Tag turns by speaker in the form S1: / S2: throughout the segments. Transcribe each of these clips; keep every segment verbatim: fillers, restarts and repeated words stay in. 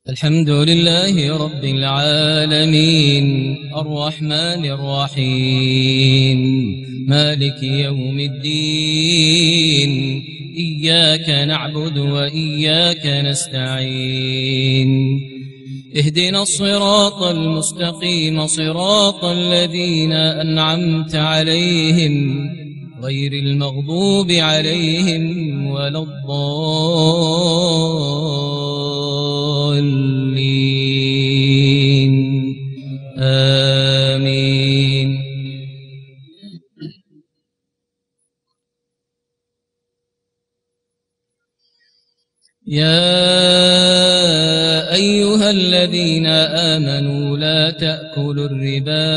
S1: الحمد لله رب العالمين الرحمن الرحيم مالك يوم الدين إياك نعبد وإياك نستعين اهدنا الصراط المستقيم صراط الذين أنعمت عليهم غير المغضوب عليهم ولا الضالين آمين. يا أيها الذين آمنوا لا تأكلوا الربا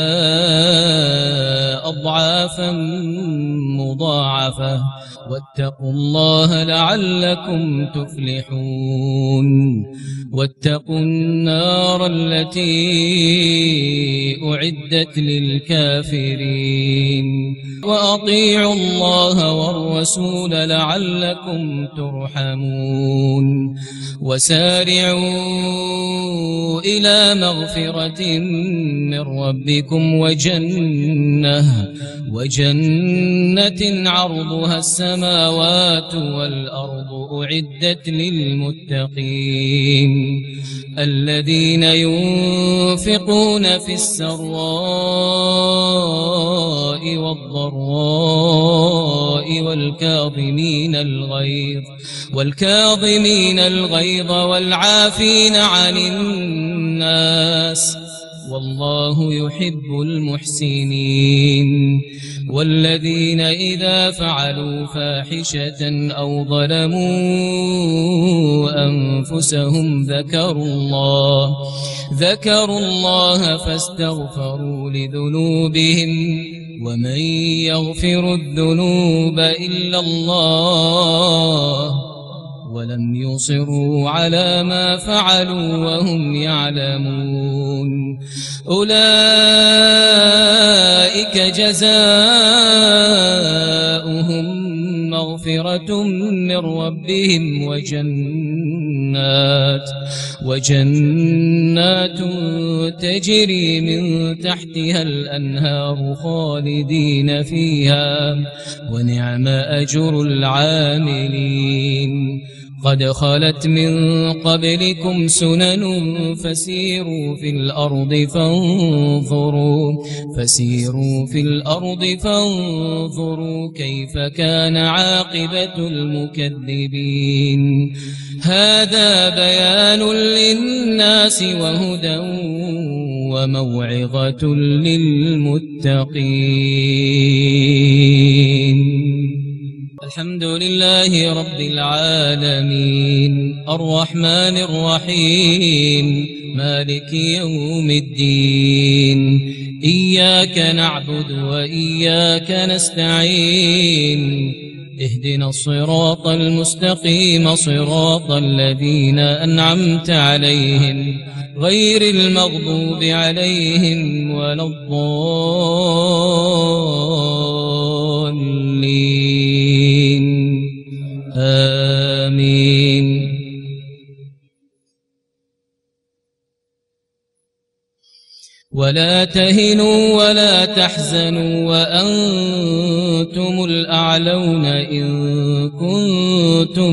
S1: أضعافا مضاعفة واتقوا الله لعلكم تفلحون. واتقوا النار التي أعدت للكافرين وأطيعوا الله والرسول لعلكم ترحمون. وسارعوا إلى مغفرة من ربكم وجنة وجنة عرضها السماوات والأرض أعدت للمتقين الذين ينفقون في السراء والضراء والكاظمين الغيظ والكاظمين الغيظ والعافين عن الناس والله يحب المحسنين. والذين إذا فعلوا فاحشة أو ظلموا أنفسهم ذكروا الله ذكروا الله فاستغفروا لذنوبهم ومن يغفر الذنوب إلا الله ولم يصروا على ما فعلوا وهم يعلمون. أولئك جزاؤهم مغفرة من ربهم وجنات وجنات تجري من تحتها الأنهار خالدين فيها ونعم أجر العاملين. قد خلت من قبلكم سنن فسيروا في الأرض فانظروا فسيروا في الأرض فانظروا كيف كان عاقبة المكذبين. هذا بيان للناس وهدى وموعظة للمتقين. الحمد لله رب العالمين الرحمن الرحيم مالك يوم الدين إياك نعبد وإياك نستعين اهدنا الصراط المستقيم صراط الذين أنعمت عليهم غير المغضوب عليهم ولا الضالين آمين. ولا تهنوا ولا تحزنوا وأنتم الأعلون إن كنتم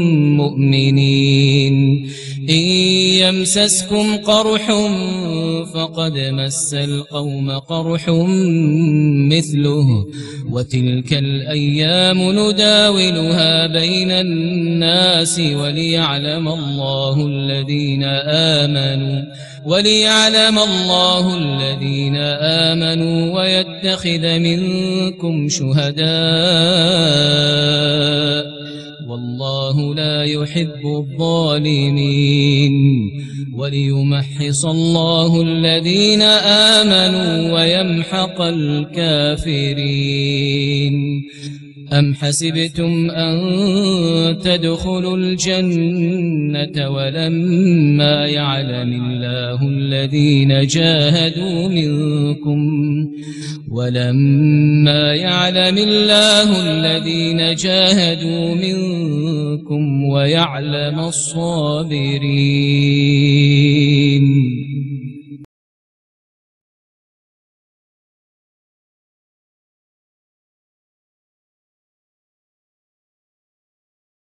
S1: مؤمنين. إن يمسسكم قرح فقد مس القوم قرح مثله وتلك الأيام نداولها بين الناس وليعلم الله الذين آمنوا وليعلم الله الذين آمنوا ويتخذ منكم شهداء والله لا يحب الظالمين. وليمحص الله الذين آمنوا ويمحق الكافرين. أم حسبتم أن تدخلوا الجنة ولما يعلم الله الذين جاهدوا منكم ولما يعلم الله الذين جاهدوا منكم ويعلم الصابرين.